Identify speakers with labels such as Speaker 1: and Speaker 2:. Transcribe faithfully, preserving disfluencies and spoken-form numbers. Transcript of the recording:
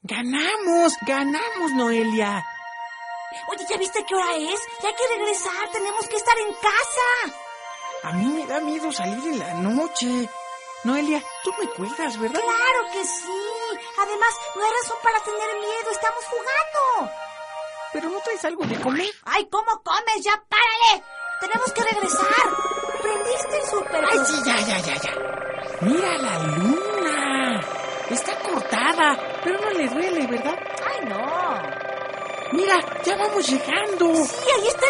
Speaker 1: ¡Ganamos! ¡Ganamos, Noelia!
Speaker 2: Oye, ¿ya viste qué hora es? Ya hay que regresar, tenemos que estar en casa.
Speaker 1: A mí me da miedo salir en la noche. Noelia, tú me cuidas, ¿verdad?
Speaker 2: Claro que sí. Además, no hay razón para tener miedo, estamos jugando.
Speaker 1: ¿Pero no traes algo de comer?
Speaker 2: ¡Ay, cómo comes! ¡Ya párale! Tenemos que regresar. ¿Prendiste el súper?
Speaker 1: ¡Ay, sí, ya, ya, ya, ya! ¡Mira la luna! Está cortada, pero no le duele, ¿verdad?
Speaker 2: ¡Ay, no!
Speaker 1: ¡Mira, ya vamos llegando!
Speaker 2: Sí, ahí está